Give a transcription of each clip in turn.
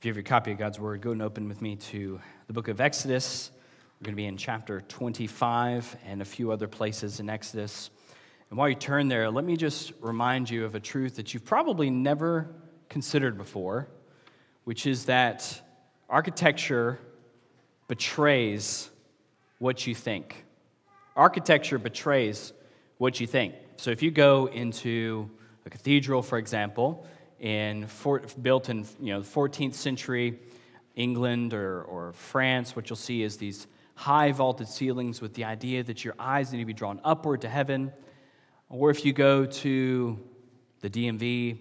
If you have your copy of God's Word, go and open with me to the book of Exodus. We're going to be in chapter 25 and a few other places in Exodus. And while you turn there, let me just remind you of a truth that you've probably never considered before, which is that architecture betrays what you think. Architecture betrays what you think. So if you go into a cathedral, for example, built in 14th century England or France, what you'll see is these high vaulted ceilings with the idea that your eyes need to be drawn upward to heaven. Or if you go to the DMV,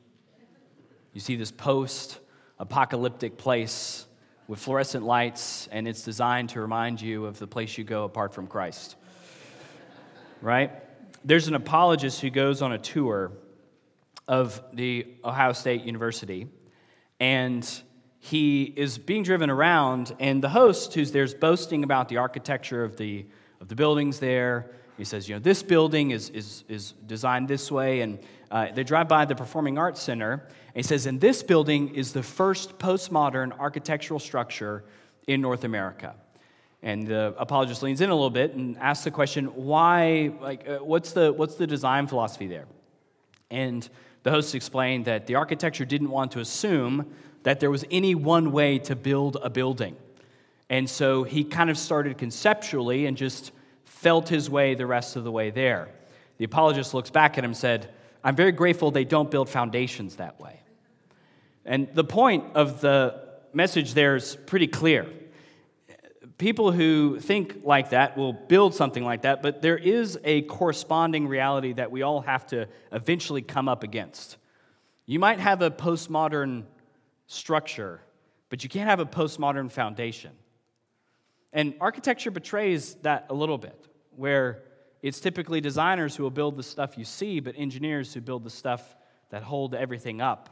you see this post-apocalyptic place with fluorescent lights, and it's designed to remind you of the place you go apart from Christ. Right? There's an apologist who goes on a tour of the Ohio State University, and he is being driven around, and the host who's there is boasting about the architecture of the buildings there. He says, this building is designed this way, and they drive by the Performing Arts Center, and he says, and this building is the first postmodern architectural structure in North America. And the apologist leans in a little bit and asks the question, why, what's the design philosophy there? And the host explained that the architecture didn't want to assume that there was any one way to build a building. And so he kind of started conceptually and just felt his way the rest of the way there. The apologist looks back at him and said, I'm very grateful they don't build foundations that way. And the point of the message there is pretty clear. People who think like that will build something like that, but there is a corresponding reality that we all have to eventually come up against. You might have a postmodern structure, but you can't have a postmodern foundation. And architecture betrays that a little bit, where it's typically designers who will build the stuff you see, but engineers who build the stuff that hold everything up.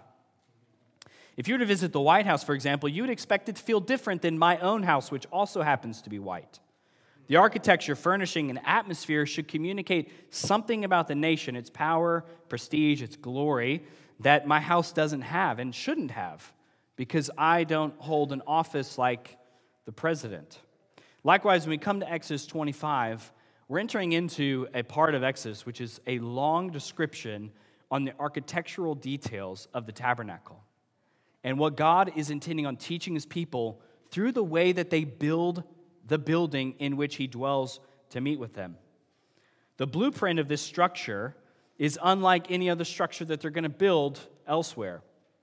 If you were to visit the White House, for example, you would expect it to feel different than my own house, which also happens to be white. The architecture, furnishing, and atmosphere should communicate something about the nation, its power, prestige, its glory, that my house doesn't have and shouldn't have, because I don't hold an office like the president. Likewise, when we come to Exodus 25, we're entering into a part of Exodus which is a long description on the architectural details of the tabernacle and what God is intending on teaching his people through the way that they build the building in which he dwells to meet with them. The blueprint of this structure is unlike any other structure that they're going to build elsewhere.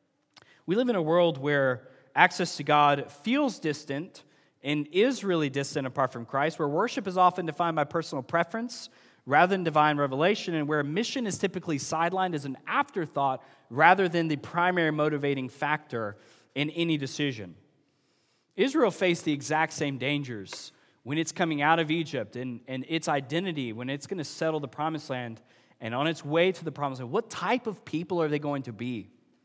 We live in a world where access to God feels distant and is really distant apart from Christ, where worship is often defined by personal preference rather than divine revelation, and where mission is typically sidelined as an afterthought rather than the primary motivating factor in any decision. Israel faced the exact same dangers when it's coming out of Egypt and its identity, when it's going to settle the promised land and on its way to the promised land. What type of people are they going to be?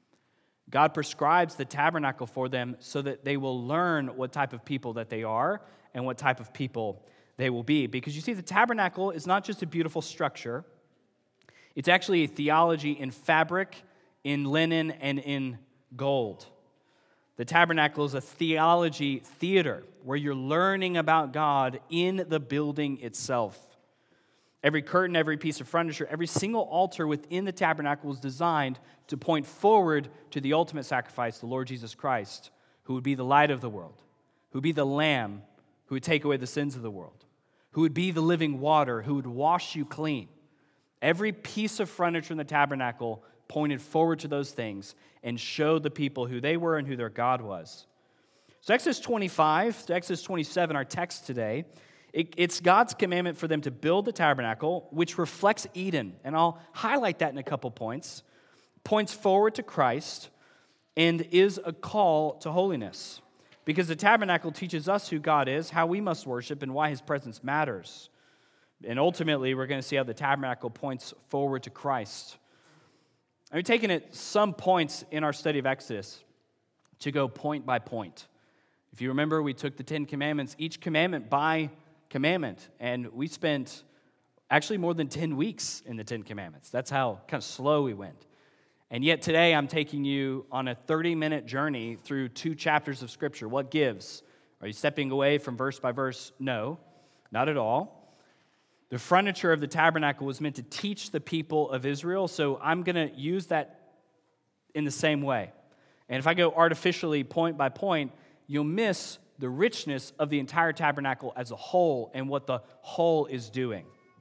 God prescribes the tabernacle for them so that they will learn what type of people that they are and what type of people they will be. Because you see, the tabernacle is not just a beautiful structure. It's actually a theology in fabric, in linen, and in gold. The tabernacle is a theology theater where you're learning about God in the building itself. Every curtain, every piece of furniture, every single altar within the tabernacle was designed to point forward to the ultimate sacrifice, the Lord Jesus Christ, who would be the light of the world, who would be the Lamb who would take away the sins of the world, who would be the living water, who would wash you clean. Every piece of furniture in the tabernacle pointed forward to those things and showed the people who they were and who their God was. So Exodus 25 to Exodus 27, our text today, it's God's commandment for them to build the tabernacle, which reflects Eden. And I'll highlight that in a couple points. Points forward to Christ and is a call to holiness. Because the tabernacle teaches us who God is, how we must worship, and why his presence matters. And ultimately, we're going to see how the tabernacle points forward to Christ. I've taken at some points in our study of Exodus to go point by point. If you remember, we took the 10 Commandments, each commandment by commandment, and we spent actually more than 10 weeks in the 10 Commandments. That's how kind of slow we went. And yet today I'm taking you on a 30-minute journey through 2 chapters of Scripture. What gives? Are you stepping away from verse by verse? No, not at all. The furniture of the tabernacle was meant to teach the people of Israel, so I'm going to use that in the same way. And if I go artificially point by point, you'll miss the richness of the entire tabernacle as a whole and what the whole is doing.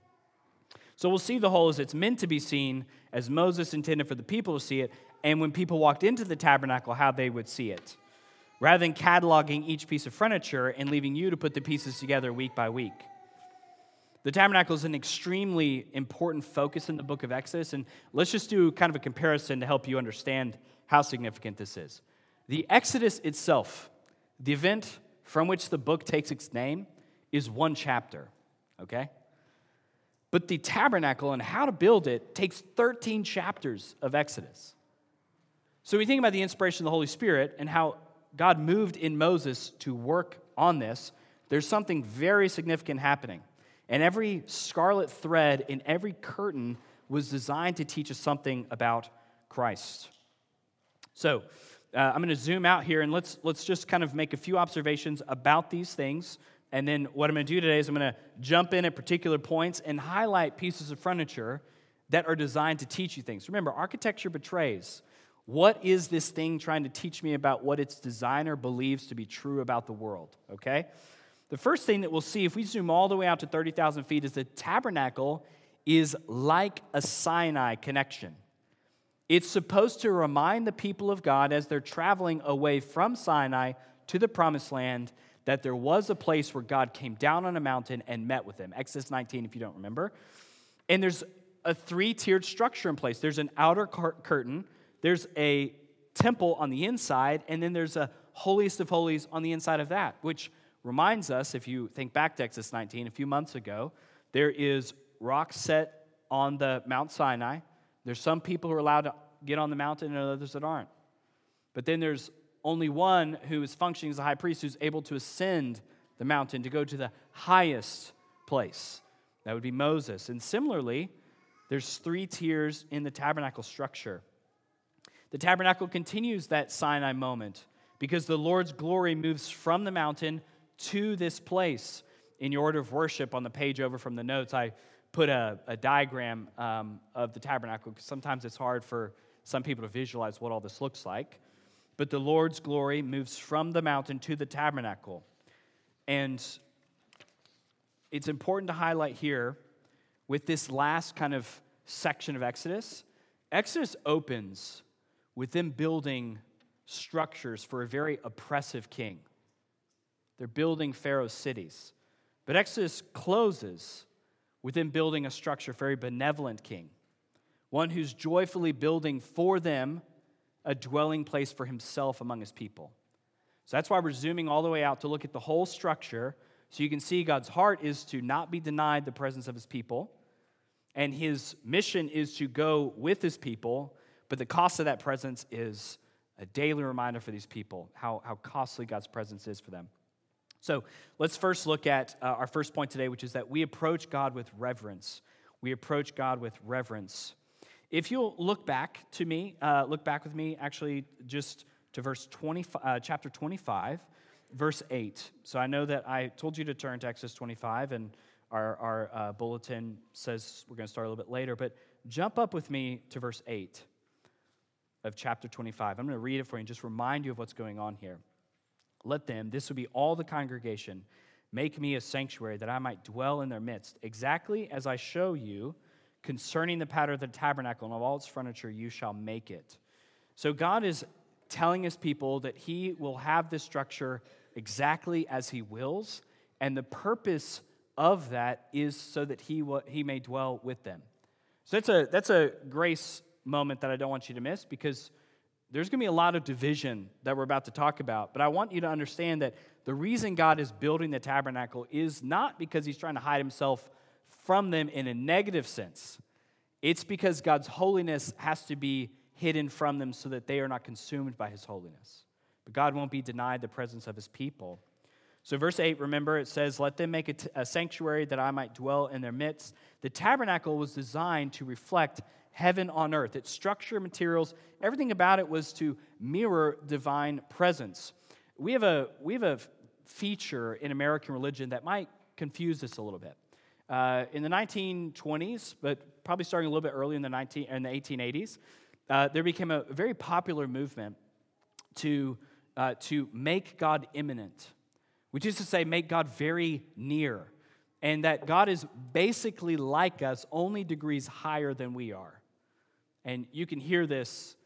So we'll see the whole as it's meant to be seen, as Moses intended for the people to see it, and when people walked into the tabernacle, how they would see it, rather than cataloging each piece of furniture and leaving you to put the pieces together week by week. The tabernacle is an extremely important focus in the book of Exodus, and let's just do kind of a comparison to help you understand how significant this is. The Exodus itself, the event from which the book takes its name, is 1 chapter, okay? But the tabernacle and how to build it takes 13 chapters of Exodus. So we think about the inspiration of the Holy Spirit and how God moved in Moses to work on this. There's something very significant happening. And every scarlet thread in every curtain was designed to teach us something about Christ. So I'm going to zoom out here and let's just kind of make a few observations about these things. And then what I'm going to do today is I'm going to jump in at particular points and highlight pieces of furniture that are designed to teach you things. Remember, architecture betrays. What is this thing trying to teach me about what its designer believes to be true about the world, okay? The first thing that we'll see, if we zoom all the way out to 30,000 feet, is the tabernacle is like a Sinai connection. It's supposed to remind the people of God as they're traveling away from Sinai to the Promised Land that there was a place where God came down on a mountain and met with them. Exodus 19, if you don't remember. And there's a 3-tiered structure in place. There's an outer curtain, there's a temple on the inside, and then there's a holiest of holies on the inside of that, which reminds us, if you think back to Exodus 19, a few months ago, there is rock set on the Mount Sinai. There's some people who are allowed to get on the mountain and others that aren't. But then there's only one who is functioning as a high priest who's able to ascend the mountain to go to the highest place. That would be Moses. And similarly, there's 3 tiers in the tabernacle structure. The tabernacle continues that Sinai moment because the Lord's glory moves from the mountain to this place. In your order of worship on the page over from the notes, I put a diagram of the tabernacle because sometimes it's hard for some people to visualize what all this looks like. But the Lord's glory moves from the mountain to the tabernacle. And it's important to highlight here with this last kind of section of Exodus. Exodus opens with them building structures for a very oppressive king. They're building Pharaoh's cities. But Exodus closes with them building a structure for a very benevolent king, one who's joyfully building for them a dwelling place for himself among his people. So that's why we're zooming all the way out to look at the whole structure so you can see God's heart is to not be denied the presence of his people, and his mission is to go with his people, but the cost of that presence is a daily reminder for these people how costly God's presence is for them. So let's first look at our first point today, which is that we approach God with reverence. We approach God with reverence. If you'll look back with me, actually, just to chapter 25, verse 8. So I know that I told you to turn to Exodus 25, and our bulletin says we're going to start a little bit later, but jump up with me to verse 8 of chapter 25. I'm going to read it for you and just remind you of what's going on here. Let them, this would be all the congregation, make me a sanctuary that I might dwell in their midst, exactly as I show you concerning the pattern of the tabernacle and of all its furniture, you shall make it. So God is telling his people that he will have this structure exactly as he wills, and the purpose of that is so that he may dwell with them. So that's a grace moment that I don't want you to miss, because there's going to be a lot of division that we're about to talk about, but I want you to understand that the reason God is building the tabernacle is not because he's trying to hide himself from them in a negative sense. It's because God's holiness has to be hidden from them so that they are not consumed by his holiness. But God won't be denied the presence of his people. So verse 8, remember, it says, let them make a sanctuary that I might dwell in their midst. The tabernacle was designed to reflect heaven on earth. Its structure, materials, everything about it was to mirror divine presence. We have a feature in American religion that might confuse this a little bit. In the 1920s, but probably starting a little bit early in the 1880s, there became a very popular movement to make God immanent, which is to say, make God very near, and that God is basically like us, only degrees higher than we are. And you can hear this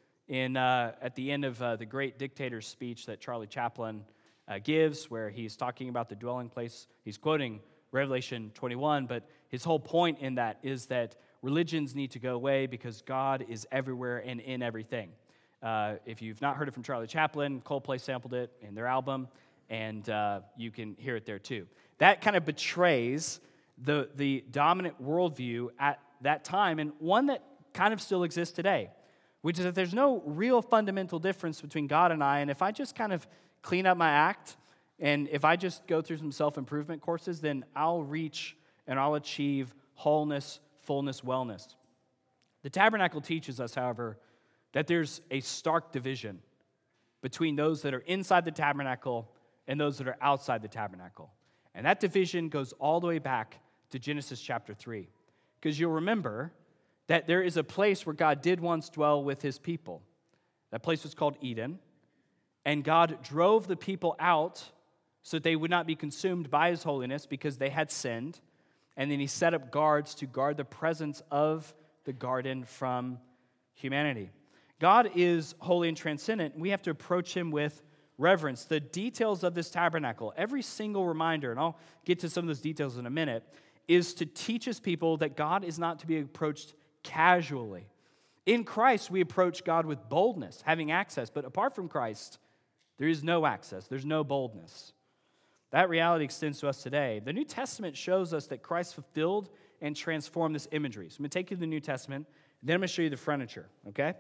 at the end of the great dictator's speech that Charlie Chaplin gives, where he's talking about the dwelling place. He's quoting Revelation 21, but his whole point in that is that religions need to go away because God is everywhere and in everything. If you've not heard it from Charlie Chaplin, Coldplay sampled it in their album, and you can hear it there too. That kind of betrays the dominant worldview at that time, and one that kind of still exists today, which is that there's no real fundamental difference between God and I, and if I just kind of clean up my act, and if I just go through some self-improvement courses, then I'll reach and I'll achieve wholeness, fullness, wellness. The tabernacle teaches us, however, that there's a stark division between those that are inside the tabernacle and those that are outside the tabernacle. And that division goes all the way back to Genesis chapter 3. Because you'll remember that there is a place where God did once dwell with his people. That place was called Eden. And God drove the people out so that they would not be consumed by his holiness because they had sinned. And then he set up guards to guard the presence of the garden from humanity. God is holy and transcendent. We have to approach him with reverence. The details of this tabernacle, every single reminder, and I'll get to some of those details in a minute, is to teach his people that God is not to be approached casually. In Christ, we approach God with boldness, having access. But apart from Christ, there is no access. There's no boldness. That reality extends to us today. The New Testament shows us that Christ fulfilled and transformed this imagery. So I'm going to take you to the New Testament, then I'm going to show you the furniture, okay?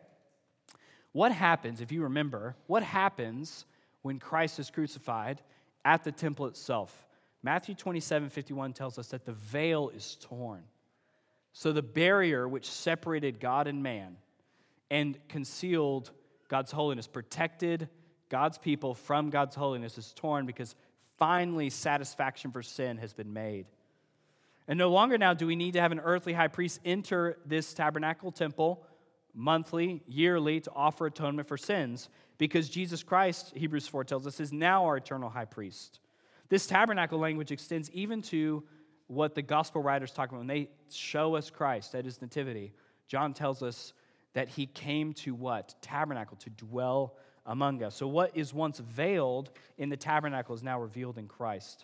What happens, if you remember, what happens when Christ is crucified at the temple itself? Matthew 27:51 tells us that the veil is torn. So the barrier which separated God and man and concealed God's holiness, protected God's people from God's holiness, is torn because finally satisfaction for sin has been made. And no longer now do we need to have an earthly high priest enter this tabernacle temple monthly, yearly, to offer atonement for sins, because Jesus Christ, Hebrews 4 tells us, is now our eternal high priest. This tabernacle language extends even to what the gospel writers talk about when they show us Christ at his nativity. John tells us that he came to what? Tabernacle, to dwell among us. So what is once veiled in the tabernacle is now revealed in Christ.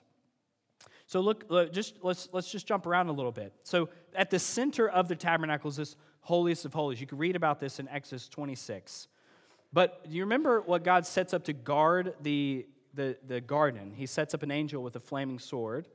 So let's just jump around a little bit. So at the center of the tabernacle is this holiest of holies. You can read about this in Exodus 26. But do you remember what God sets up to guard the garden? He sets up an angel with a flaming sword.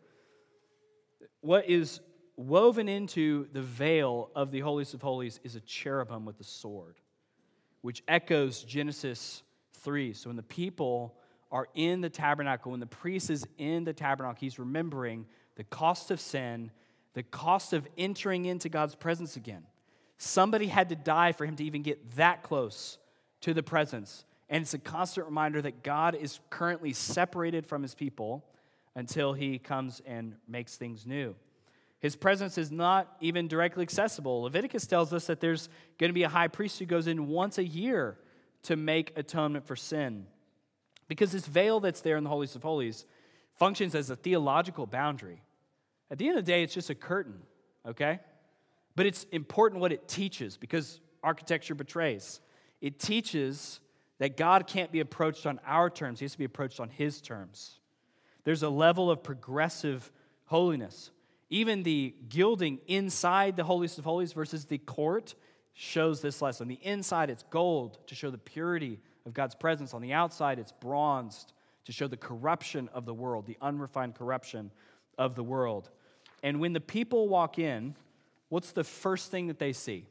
What is woven into the veil of the holiest of holies is a cherubim with a sword, which echoes Genesis 3. So when the people are in the tabernacle, when the priest is in the tabernacle, he's remembering the cost of sin, the cost of entering into God's presence again. Somebody had to die for him to even get that close to the presence. And it's a constant reminder that God is currently separated from his people until he comes and makes things new. His presence is not even directly accessible. Leviticus tells us that there's going to be a high priest who goes in once a year to make atonement for sin. Because this veil that's there in the Holiest of Holies functions as a theological boundary. At the end of the day, it's just a curtain, okay? But it's important what it teaches, because architecture betrays. It teaches that God can't be approached on our terms. He has to be approached on his terms. There's a level of progressive holiness. Even the gilding inside the Holiest of Holies versus the court shows this lesson. On the inside, it's gold to show the purity of God's presence. On the outside, it's bronzed to show the corruption of the world, the unrefined corruption of the world. And when the people walk in, what's the first thing that they see?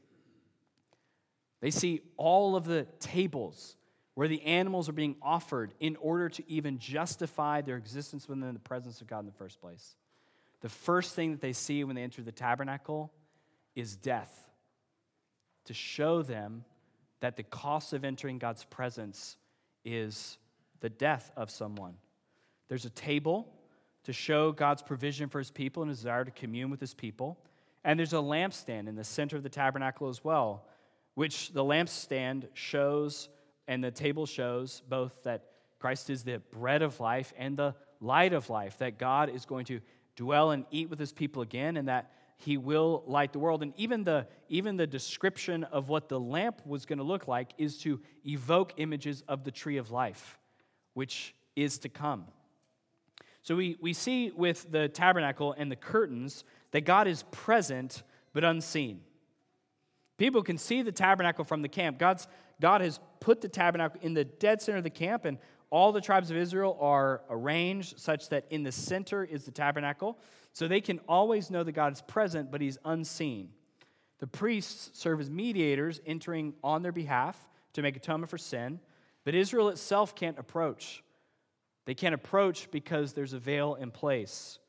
They see all of the tables where the animals are being offered in order to even justify their existence within the presence of God in the first place. The first thing that they see when they enter the tabernacle is death. to show them that the cost of entering God's presence is the death of someone. There's a table to show God's provision for his people and his desire to commune with his people. And there's a lampstand in the center of the tabernacle as well, which the lampstand shows and the table shows both that Christ is the bread of life and the light of life, that God is going to dwell and eat with his people again, and that he will light the world. And even the description of what the lamp was going to look like is to evoke images of the tree of life, which is to come. So we see with the tabernacle and the curtains that God is present but unseen. People can see the tabernacle from the camp. God has put the tabernacle in the dead center of the camp, and all the tribes of Israel are arranged such that in the center is the tabernacle. So they can always know that God is present, but he's unseen. The priests serve as mediators, entering on their behalf to make atonement for sin, but Israel itself can't approach. They can't approach because there's a veil in place.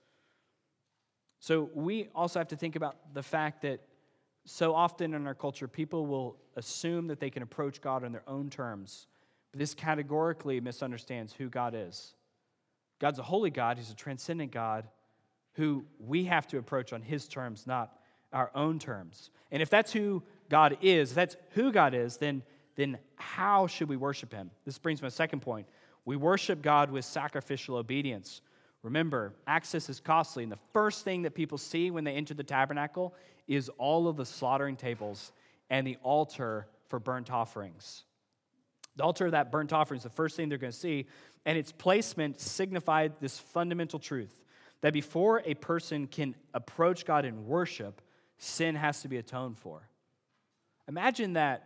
So we also have to think about the fact that so often in our culture, people will assume that they can approach God on their own terms. But this categorically misunderstands who God is. God's a holy God. He's a transcendent God who we have to approach on his terms, not our own terms. And if that's who God is, then how should we worship him? This brings me to my second point. We worship God with sacrificial obedience. Remember, access is costly, and the first thing that people see when they enter the tabernacle is all of the slaughtering tables and the altar for burnt offerings. The altar of that burnt offering is the first thing they're going to see, and its placement signified this fundamental truth, that before a person can approach God in worship, sin has to be atoned for. Imagine that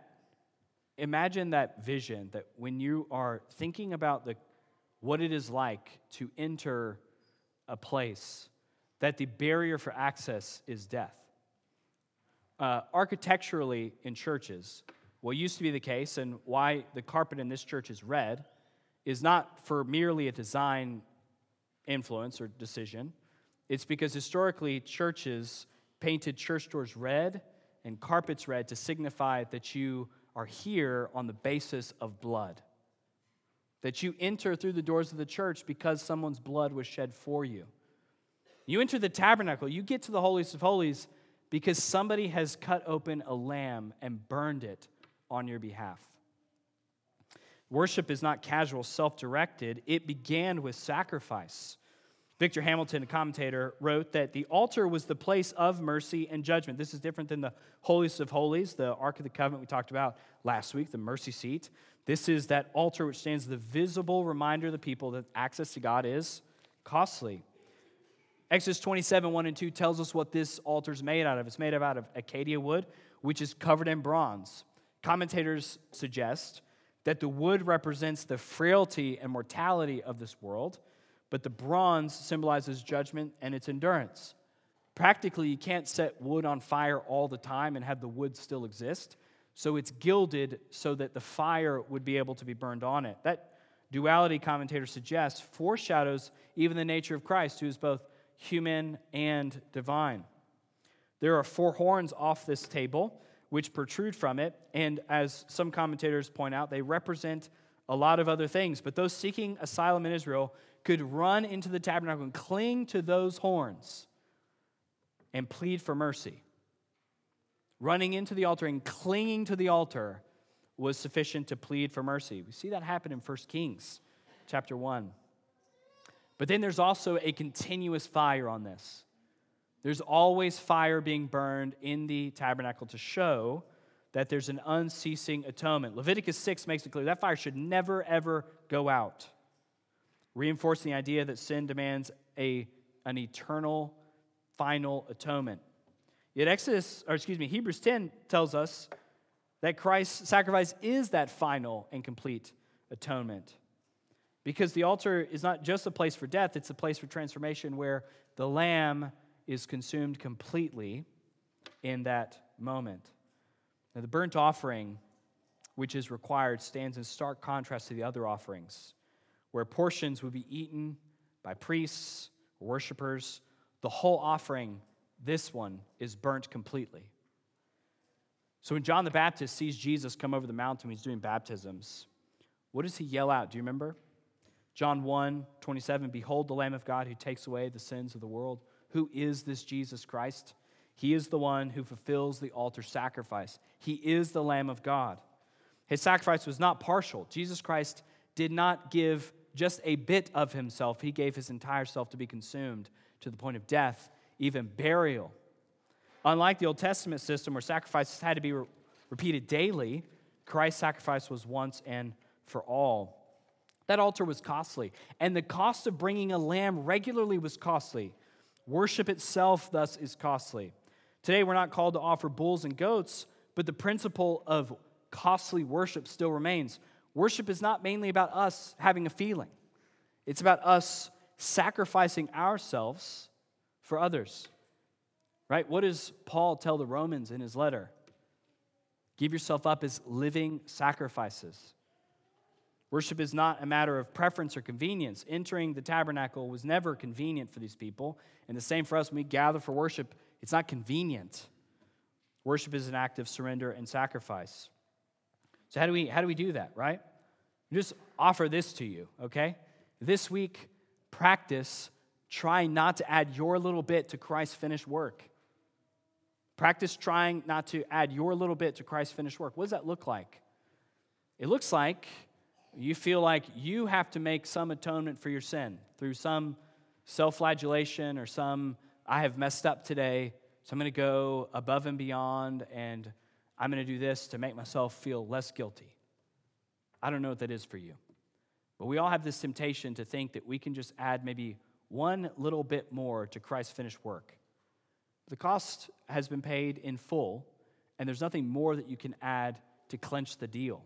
vision, that when you are thinking about what it is like to enter a place, that the barrier for access is death. Architecturally in churches, what used to be the case, and why the carpet in this church is red, is not for merely a design influence or decision. It's because historically churches painted church doors red and carpets red to signify that you are here on the basis of blood. That you enter through the doors of the church because someone's blood was shed for you. You enter the tabernacle, you get to the holiest of holies because somebody has cut open a lamb and burned it on your behalf. Worship is not casual, self-directed. It began with sacrifice. Victor Hamilton, a commentator, wrote that the altar was the place of mercy and judgment. This is different than the holiest of holies, the Ark of the Covenant we talked about last week, the mercy seat. This is that altar which stands the visible reminder of the people that access to God is costly. Exodus 27, 1 and 2 tells us what this altar is made out of. It's made out of acacia wood, which is covered in bronze. Commentators suggest that the wood represents the frailty and mortality of this world, but the bronze symbolizes judgment and its endurance. Practically, you can't set wood on fire all the time and have the wood still exist, so it's gilded so that the fire would be able to be burned on it. That duality, commentators suggest, foreshadows even the nature of Christ, who is both human and divine. There are 4 horns off this table, which protrude from it, and as some commentators point out, they represent a lot of other things, but those seeking asylum in Israel could run into the tabernacle and cling to those horns and plead for mercy. Running into the altar and clinging to the altar was sufficient to plead for mercy. We see that happen in 1 Kings chapter 1. But then there's also a continuous fire on this. There's always fire being burned in the tabernacle to show that there's an unceasing atonement. Leviticus 6 makes it clear that fire should never, ever go out, reinforcing the idea that sin demands an eternal, final atonement. Yet Hebrews 10 tells us that Christ's sacrifice is that final and complete atonement. Because the altar is not just a place for death, it's a place for transformation where the lamb is consumed completely in that moment. Now, the burnt offering, which is required, stands in stark contrast to the other offerings, where portions would be eaten by priests or worshipers. The whole offering, this one, is burnt completely. So when John the Baptist sees Jesus come over the mountain when he's doing baptisms, what does he yell out? Do you remember? John 1:27, behold the Lamb of God who takes away the sins of the world. Who is this Jesus Christ? He is the one who fulfills the altar sacrifice. He is the Lamb of God. His sacrifice was not partial. Jesus Christ did not give just a bit of himself. He gave his entire self to be consumed to the point of death, even burial. Unlike the Old Testament system where sacrifices had to be repeated daily, Christ's sacrifice was once and for all. That altar was costly, and the cost of bringing a lamb regularly was costly. Worship itself, thus, is costly. Today, we're not called to offer bulls and goats, but the principle of costly worship still remains. Worship is not mainly about us having a feeling. It's about us sacrificing ourselves for others. Right? What does Paul tell the Romans in his letter? Give yourself up as living sacrifices. Worship is not a matter of preference or convenience. Entering the tabernacle was never convenient for these people. And the same for us when we gather for worship, it's not convenient. Worship is an act of surrender and sacrifice. So how do we do that, right? Just offer this to you, okay? This week, practice trying not to add your little bit to Christ's finished work. Practice trying not to add your little bit to Christ's finished work. What does that look like? It looks like you feel like you have to make some atonement for your sin through some self-flagellation or some, I have messed up today, so I'm going to go above and beyond, and I'm going to do this to make myself feel less guilty. I don't know what that is for you. But we all have this temptation to think that we can just add maybe one little bit more to Christ's finished work. The cost has been paid in full, and there's nothing more that you can add to clinch the deal.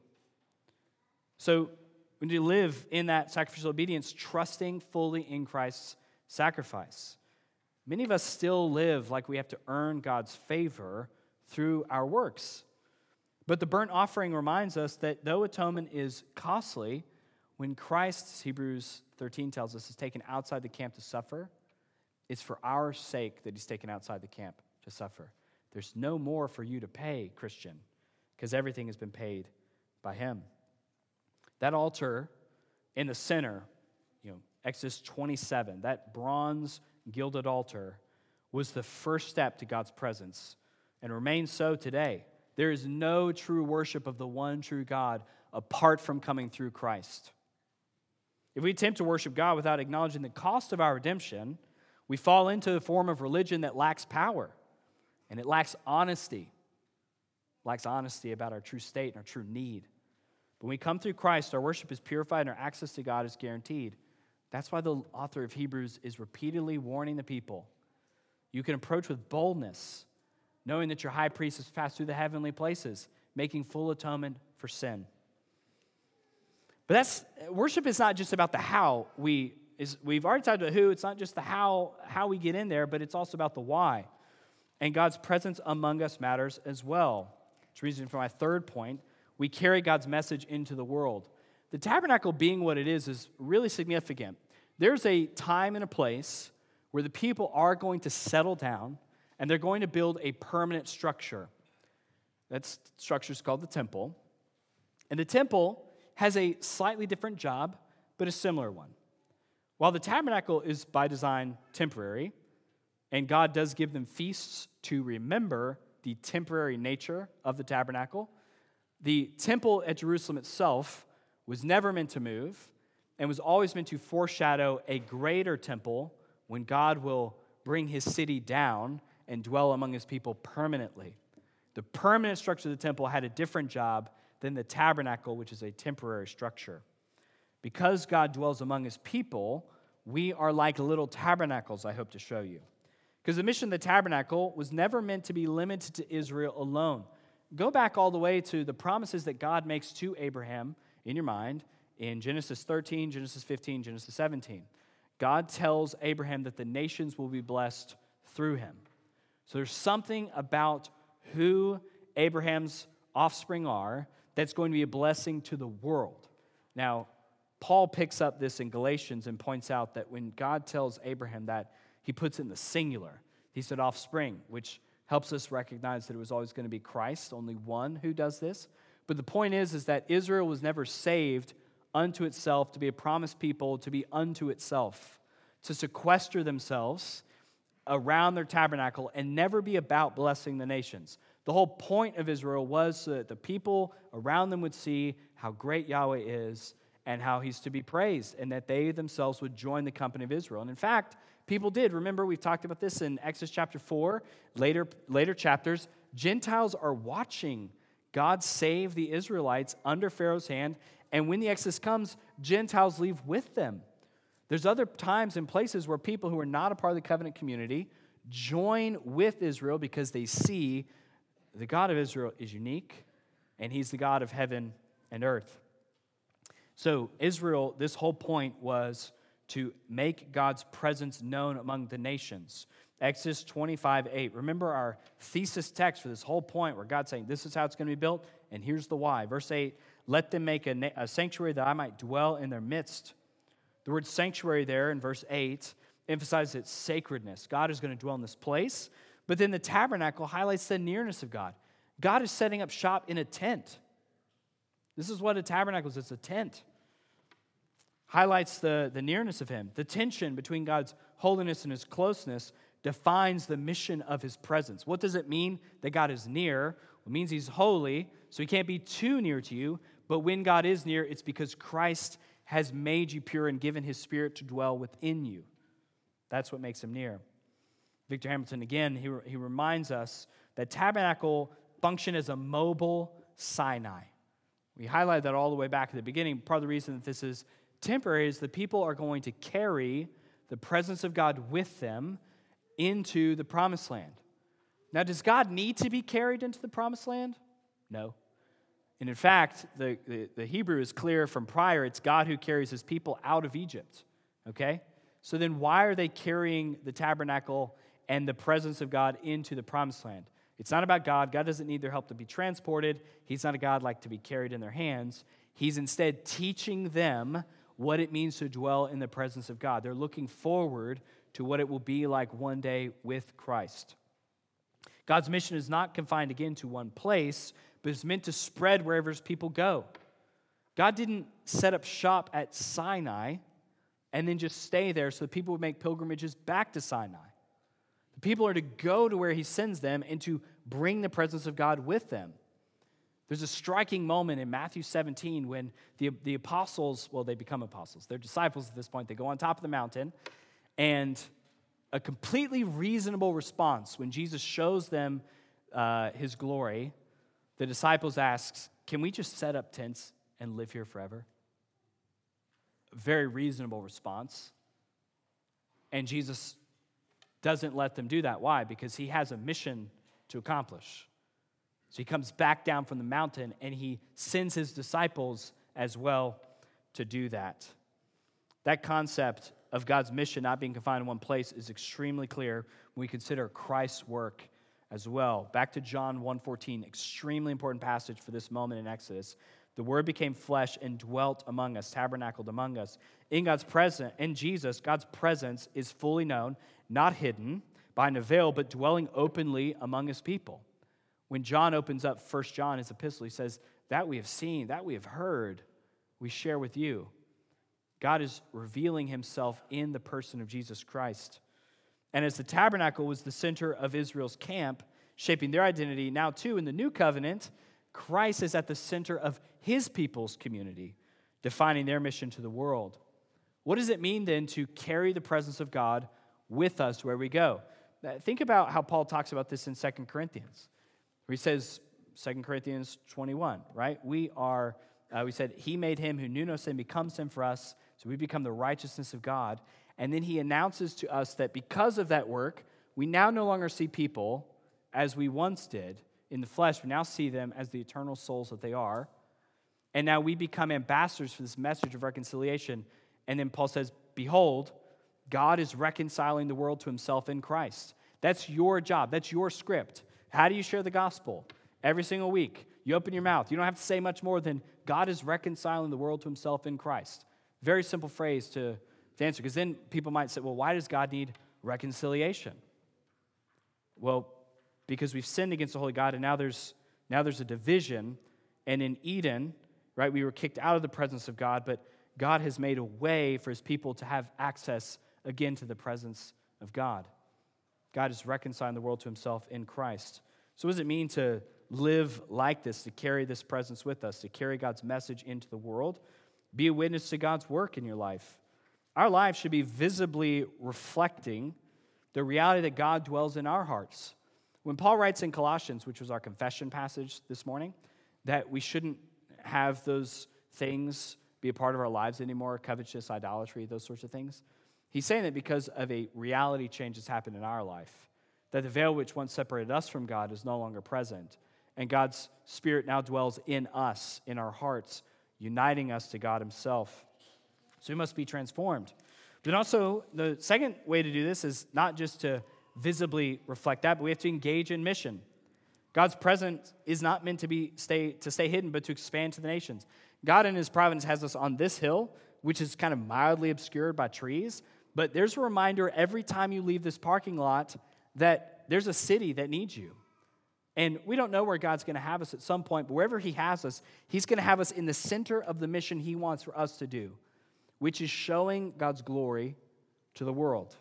So when you live in that sacrificial obedience, trusting fully in Christ's sacrifice. Many of us still live like we have to earn God's favor through our works. But the burnt offering reminds us that though atonement is costly, when Christ, Hebrews 13 tells us, is taken outside the camp to suffer, it's for our sake that he's taken outside the camp to suffer. There's no more for you to pay, Christian, because everything has been paid by him. That altar in the center, Exodus 27, that bronze gilded altar was the first step to God's presence and remains so today. There is no true worship of the one true God apart from coming through Christ. If we attempt to worship God without acknowledging the cost of our redemption, we fall into a form of religion that lacks power and it lacks honesty. It lacks honesty about our true state and our true need. But when we come through Christ, our worship is purified and our access to God is guaranteed. That's why the author of Hebrews is repeatedly warning the people. You can approach with boldness, knowing that your high priest has passed through the heavenly places, making full atonement for sin. But worship is not just about the how. We've already talked about who. It's not just the how we get in there, but it's also about the why. And God's presence among us matters as well. Which reason for my third point, we carry God's message into the world. The tabernacle being what it is really significant. There's a time and a place where the people are going to settle down and they're going to build a permanent structure. That structure is called the temple. And the temple has a slightly different job, but a similar one. While the tabernacle is by design temporary, and God does give them feasts to remember the temporary nature of the tabernacle, the temple at Jerusalem itself was never meant to move and was always meant to foreshadow a greater temple when God will bring his city down and dwell among his people permanently. The permanent structure of the temple had a different job than the tabernacle, which is a temporary structure. Because God dwells among his people, we are like little tabernacles, I hope to show you. Because the mission of the tabernacle was never meant to be limited to Israel alone. Go back all the way to the promises that God makes to Abraham in your mind in Genesis 13, Genesis 15, Genesis 17. God tells Abraham that the nations will be blessed through him. So there's something about who Abraham's offspring are that's going to be a blessing to the world. Now, Paul picks up this in Galatians and points out that when God tells Abraham that, he puts it in the singular. He said offspring, which helps us recognize that it was always going to be Christ, only one who does this. But the point is that Israel was never saved unto itself, to be a promised people, to be unto itself, to sequester themselves around their tabernacle and never be about blessing the nations. The whole point of Israel was so that the people around them would see how great Yahweh is and how he's to be praised, and that they themselves would join the company of Israel. And in fact, people did. Remember, we've talked about this in Exodus chapter 4, later chapters. Gentiles are watching God save the Israelites under Pharaoh's hand, and when the Exodus comes, Gentiles leave with them. There's other times and places where people who are not a part of the covenant community join with Israel because they see the God of Israel is unique, and he's the God of heaven and earth. So Israel, this whole point was to make God's presence known among the nations. Exodus 25:8. Remember our thesis text for this whole point where God's saying, this is how it's going to be built, and here's the why. Verse 8, let them make a sanctuary that I might dwell in their midst. The word sanctuary there in verse 8 emphasizes its sacredness. God is going to dwell in this place, but then the tabernacle highlights the nearness of God. God is setting up shop in a tent. This is what a tabernacle is. It's a tent. Highlights the nearness of him. The tension between God's holiness and his closeness defines the mission of his presence. What does it mean that God is near? It means he's holy, so he can't be too near to you. But when God is near, it's because Christ has made you pure and given his Spirit to dwell within you. That's what makes him near. Victor Hamilton, again, he reminds us that tabernacle functioned as a mobile Sinai. We highlighted that all the way back at the beginning. Part of the reason that this is temporary is the people are going to carry the presence of God with them into the promised land. Now, does God need to be carried into the promised land? No. And in fact, the Hebrew is clear from prior. It's God who carries his people out of Egypt. Okay? So then why are they carrying the tabernacle and the presence of God into the promised land? It's not about God. God doesn't need their help to be transported. He's not a God like to be carried in their hands. He's instead teaching them what it means to dwell in the presence of God. They're looking forward to what it will be like one day with Christ. God's mission is not confined again to one place, but it's meant to spread wherever his people go. God didn't set up shop at Sinai and then just stay there so the people would make pilgrimages back to Sinai. The people are to go to where he sends them and to bring the presence of God with them. There's a striking moment in Matthew 17 when the apostles, well, they become apostles. They're disciples at this point. They go on top of the mountain, and a completely reasonable response when Jesus shows them his glory, the disciples ask, can we just set up tents and live here forever? A very reasonable response. And Jesus doesn't let them do that. Why? Because he has a mission to accomplish. So he comes back down from the mountain and he sends his disciples as well to do that. That concept of God's mission not being confined in one place is extremely clear when we consider Christ's work as well. Back to John 1:14, extremely important passage for this moment in Exodus. The Word became flesh and dwelt among us, tabernacled among us. In Jesus, God's presence is fully known, not hidden behind a veil, but dwelling openly among his people. When John opens up 1 John, his epistle, he says, that we have seen, that we have heard, we share with you. God is revealing himself in the person of Jesus Christ. And as the tabernacle was the center of Israel's camp, shaping their identity, now too in the new covenant, Christ is at the center of his people's community, defining their mission to the world. What does it mean then to carry the presence of God with us where we go? Think about how Paul talks about this in 2 Corinthians. Where he says, 2 Corinthians 21, right? We said, he made him who knew no sin become sin for us, so we become the righteousness of God. And then he announces to us that because of that work, we now no longer see people as we once did in the flesh. We now see them as the eternal souls that they are. And now we become ambassadors for this message of reconciliation. And then Paul says, behold, God is reconciling the world to himself in Christ. That's your job. That's your script. How do you share the gospel? Every single week, you open your mouth. You don't have to say much more than God is reconciling the world to himself in Christ. Very simple phrase to answer, because then people might say, well, why does God need reconciliation? Well, because we've sinned against the holy God, and now there's a division. And in Eden, right, we were kicked out of the presence of God, but God has made a way for his people to have access again to the presence of God. God is reconciling the world to himself in Christ. So what does it mean to live like this, to carry this presence with us, to carry God's message into the world? Be a witness to God's work in your life. Our lives should be visibly reflecting the reality that God dwells in our hearts. When Paul writes in Colossians, which was our confession passage this morning, that we shouldn't have those things be a part of our lives anymore, covetous, idolatry, those sorts of things, he's saying that because of a reality change that's happened in our life, that the veil which once separated us from God is no longer present, and God's Spirit now dwells in us, in our hearts, uniting us to God himself. So we must be transformed. But also, the second way to do this is not just to visibly reflect that, but we have to engage in mission. God's presence is not meant to stay hidden, but to expand to the nations. God in his providence has us on this hill, which is kind of mildly obscured by trees, but there's a reminder every time you leave this parking lot that there's a city that needs you. And we don't know where God's going to have us at some point, but wherever he has us, he's going to have us in the center of the mission he wants for us to do, which is showing God's glory to the world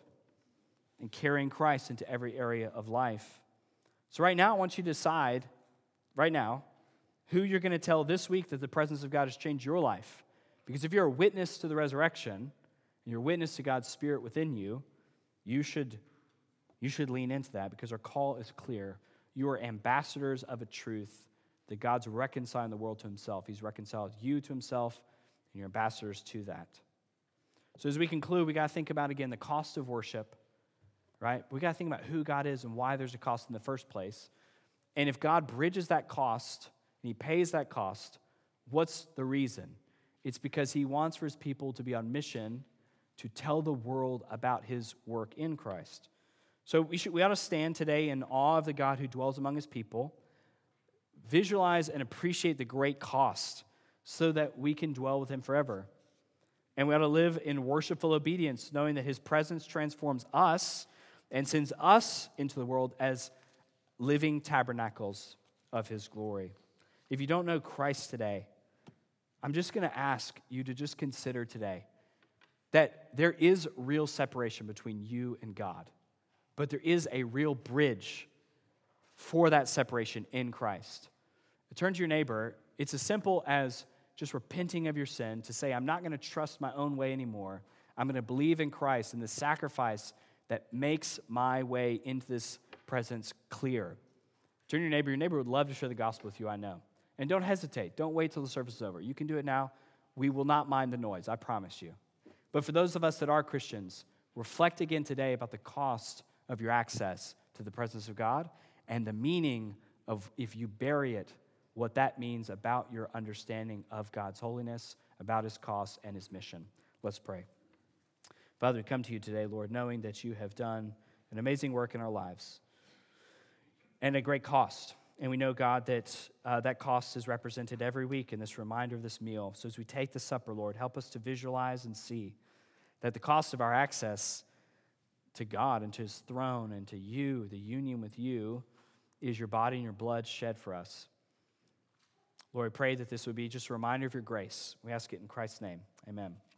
and carrying Christ into every area of life. So right now, I want you to decide, right now, who you're going to tell this week that the presence of God has changed your life. Because if you're a witness to the resurrection, and you're a witness to God's Spirit within you, you should lean into that, because our call is clear. You are ambassadors of a truth that God's reconciling the world to himself. He's reconciled you to himself, and you're ambassadors to that. So as we conclude, we got to think about, again, the cost of worship, right? We got to think about who God is and why there's a cost in the first place. And if God bridges that cost and he pays that cost, what's the reason? It's because he wants for his people to be on mission to tell the world about his work in Christ. So we ought to stand today in awe of the God who dwells among his people, visualize and appreciate the great cost so that we can dwell with him forever. And we ought to live in worshipful obedience, knowing that his presence transforms us and sends us into the world as living tabernacles of his glory. If you don't know Christ today, I'm just going to ask you to just consider today that there is real separation between you and God, but there is a real bridge for that separation in Christ. Turn to your neighbor. It's as simple as just repenting of your sin, to say, I'm not going to trust my own way anymore. I'm going to believe in Christ and the sacrifice that makes my way into this presence clear. Turn to your neighbor. Your neighbor would love to share the gospel with you, I know. And don't hesitate. Don't wait till the service is over. You can do it now. We will not mind the noise, I promise you. But for those of us that are Christians, reflect again today about the cost of your access to the presence of God and the meaning of, if you bury it, what that means about your understanding of God's holiness, about his cost and his mission. Let's pray. Father, we come to you today, Lord, knowing that you have done an amazing work in our lives and a great cost. And we know, God, that that cost is represented every week in this reminder of this meal. So as we take the supper, Lord, help us to visualize and see that the cost of our access to God and to his throne and to you, the union with you, is your body and your blood shed for us. Lord, we pray that this would be just a reminder of your grace. We ask it in Christ's name. Amen.